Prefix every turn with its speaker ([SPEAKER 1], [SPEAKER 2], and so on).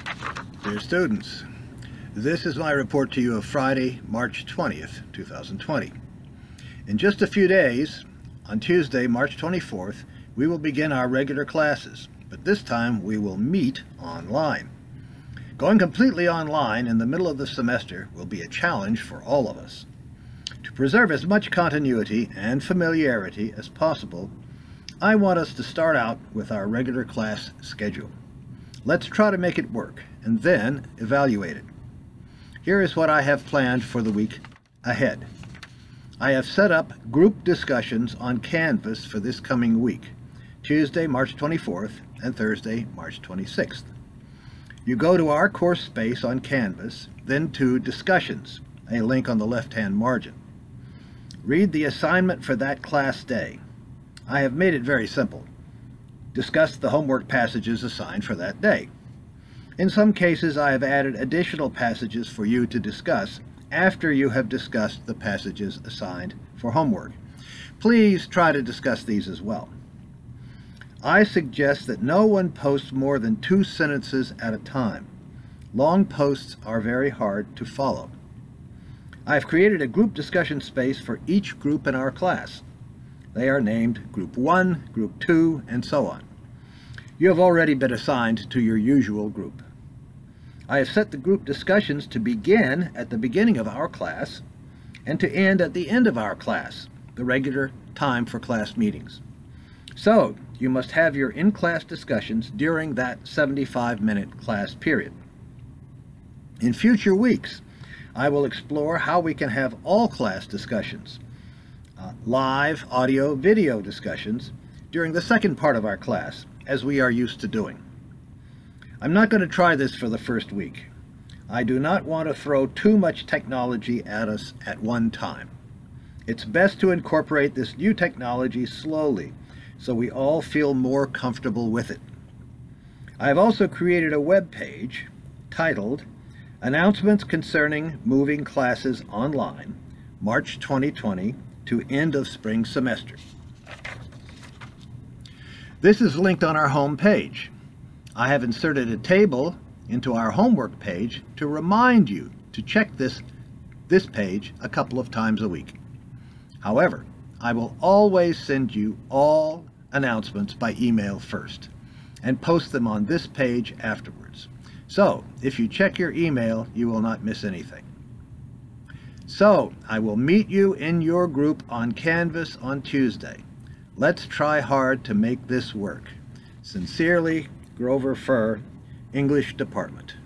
[SPEAKER 1] Dear students, this is my report to you of Friday, March 20th, 2020. In just a few days, on Tuesday, March 24th, we will begin our regular classes, but this time we will meet online. Going completely online in the middle of the semester will be a challenge for all of us. To preserve as much continuity and familiarity as possible, I want us to start out with our regular class schedule. Let's try to make it work, and then evaluate it. Here is what I have planned for the week ahead. I have set up group discussions on Canvas for this coming week, Tuesday, March 24th, and Thursday, March 26th. You go to our course space on Canvas, then to Discussions, a link on the left-hand margin. Read the assignment for that class day. I have made it very simple. Discuss the homework passages assigned for that day. In some cases, I have added additional passages for you to discuss after you have discussed the passages assigned for homework. Please try to discuss these as well. I suggest that no one posts more than 2 sentences at a time. Long posts are very hard to follow. I have created a group discussion space for each group in our class. They are named Group 1, Group 2, and so on. You have already been assigned to your usual group. I have set the group discussions to begin at the beginning of our class and to end at the end of our class, the regular time for class meetings. So, you must have your in-class discussions during that 75-minute class period. In future weeks, I will explore how we can have all-class discussions, live audio-video discussions during the second part of our class, as we are used to doing. I'm not going to try this for the first week. I do not want to throw too much technology at us at one time. It's best to incorporate this new technology slowly so we all feel more comfortable with it. I have also created a web page titled Announcements Concerning Moving Classes Online, March 2020 to End of Spring Semester. This is linked on our home page. I have inserted a table into our homework page to remind you to check this page a couple of times a week. However, I will always send you all announcements by email first and post them on this page afterwards. So, if you check your email, you will not miss anything. So, I will meet you in your group on Canvas on Tuesday. Let's try hard to make this work. Sincerely, Grover Furr, English Department.